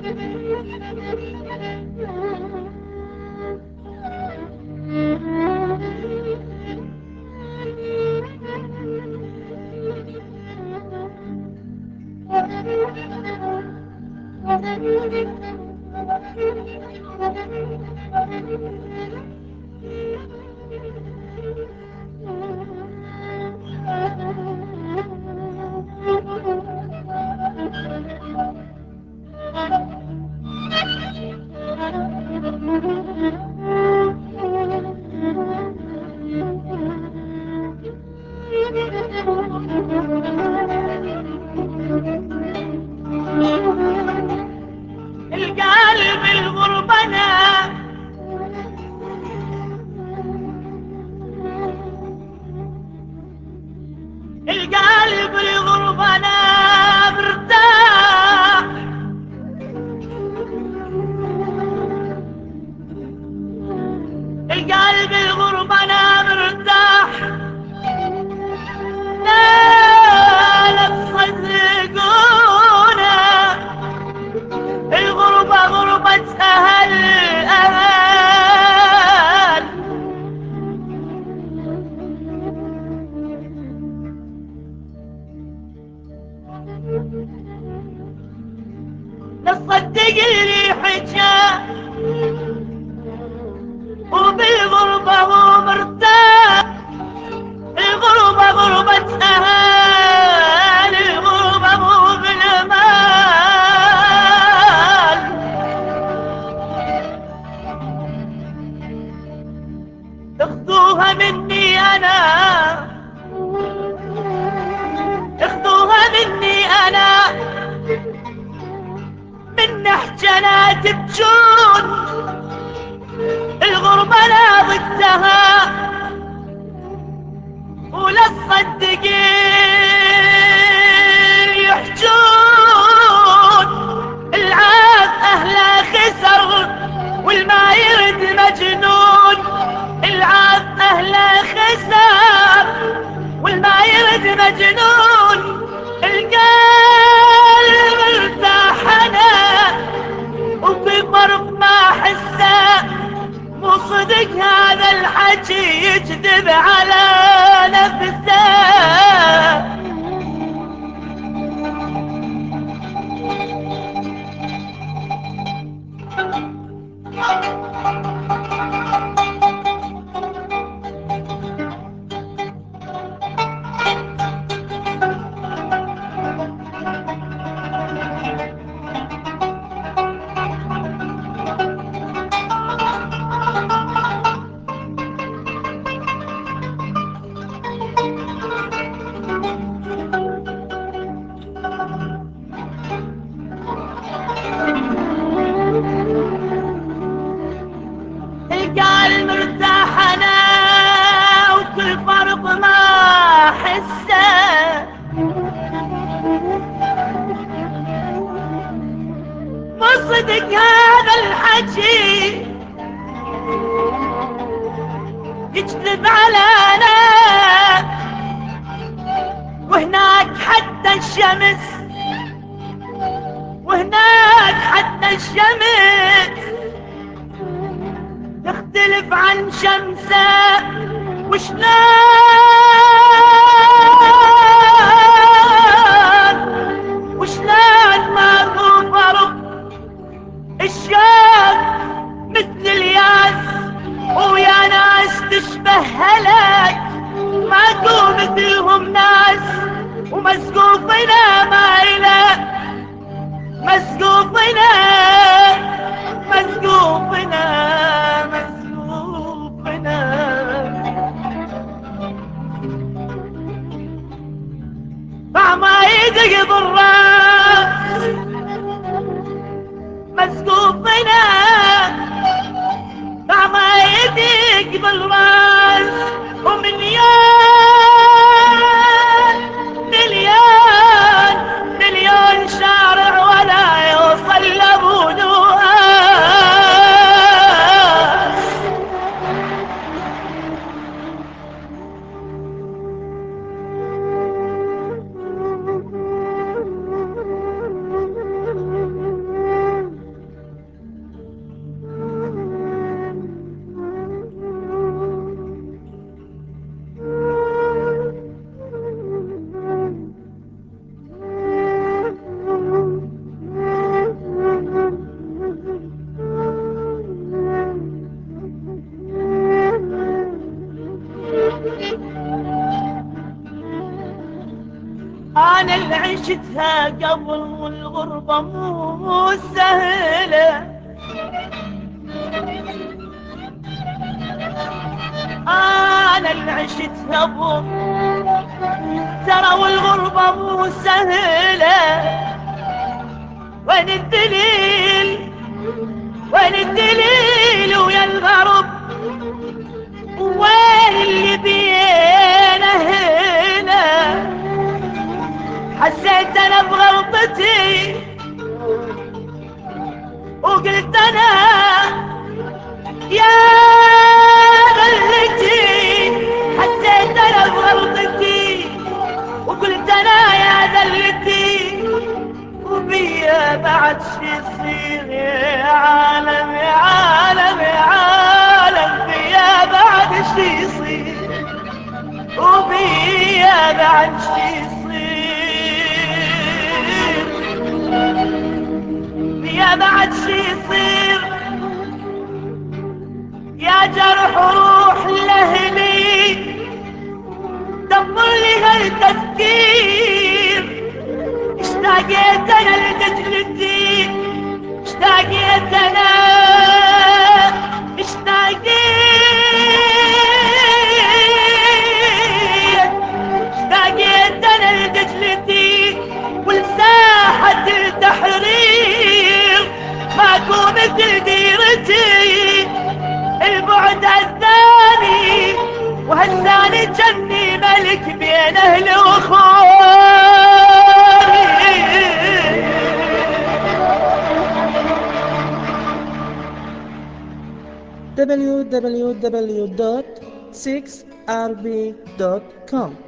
القلب الغربة نام، القلب الغربة نام ارتاح، القلب الغربة نام ارتاح، لا تصدقونا الغربة غربة أهل أهل، لا تصدق اللي حكى وبالغربة هو مرتاح، الغربة غربة أهل، الغربة مو بالأمان. اخذوها مني أنا، اخذوها مني أنا، من حجنا تبجون الغربة لا ضدها، ولا تصدقين يحجون العاب أهله خسر والما يرد مجنون، العاب أهله خسر والما يرد مجنون، القلب ارتاح انا وفي طرف ما حسه، مو صدق هذا الحكي يكذب على نفسه. القلب مرتاح انا وكل فرق ما احسه، مو صدق هذا الحكي يكذب علينا، وهناك حتى الشمس، وهناك حتى الشمس تختلف عن شمسه، وشلون ماكو فرق، الشوق مثل الياس ويا ناس تشبه هلك، ماكو مثلهم ناس ومسقوفنا ما إله، مسقوفنا مسقوفنا مسقوفنا فما يدق بالراس، مسقوفنا فما يدق بالراس، ومليون مليون مليون شارع ولا يوصل لابو نواس. عشتها قبل والغربة مو سهلة. انا اللي عشتها ترى والغربة مو سهلة. وين الدليل وين الدليل ويا الغرب، وين اللي بينا هنا؟ حسيت انا بغلطتي وقلت انا يا ذلتي، حسيت انا بغلطتي وقلت انا يا ذلتي، وبيا بعد شي يصير يا عالم يا عالم يا عالم، بيا بعد شي يصير وبيا بعد شي يصير، بيا بعد شي يصير. يا جرح روح لهلي دمر لي هالتفكير، اشتاقيت انا لدجلتي، اشتاقيت انا اشتاقيت اشتاقيت انا لدجلتي ولساحة التحرير، ماكو مثل ديرتي البعد الثاني، وهالثاني جني ملك بين اهل واخواني. www.6rb.com